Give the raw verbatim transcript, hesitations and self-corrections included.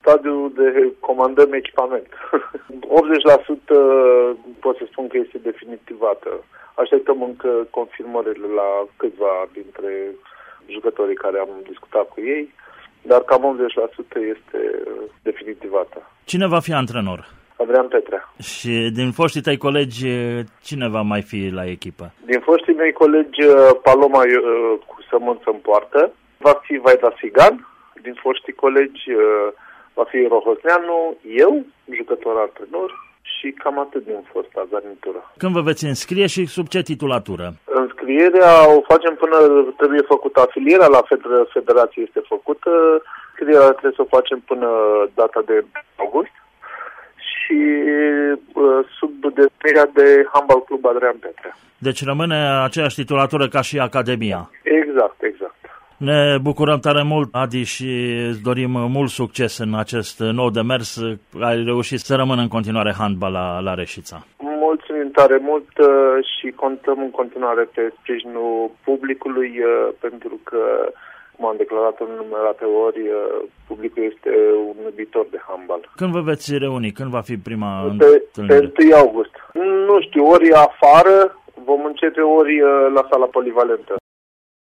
stadiul de comandăm echipament. optzeci la sută pot să spun că este definitivată. Așteptăm încă confirmările la câțiva dintre jucătorii care am discutat cu ei, dar cam optzeci la sută este definitivată. Cine va fi antrenor? Adrian Petrea. Și din foștii tăi colegi, cine va mai fi la echipă? Din foștii mei colegi, Paloma cu sămânță în poartă, va fi Vaida Sigan. Din foștii colegi va fi Rohosneanu, eu, jucător antrenor, și cam atât din fosta garnitură. Când vă veți înscrie și sub ce titulatură? Înscrierea o facem până trebuie făcută afilierea la federație, este făcută. Înscrierea trebuie să o facem până data de august și sub denumirea de Handbal Club Adrian Petrea. Deci rămâne aceeași titulatură ca și Academia. Exact, exact. Ne bucurăm tare mult, Adi, și îți dorim mult succes în acest nou demers. Ai reușit să rămână în continuare handbal la, la Reșița. Mulțumim tare mult și contăm în continuare pe sprijinul publicului, pentru că, cum am declarat în numerate ori, publicul este un iubitor de handbal. Când vă veți reuni? Când va fi prima pe, întâlnire? Pe întâi august. Nu știu, ori afară vom începe, ori la sala polivalentă.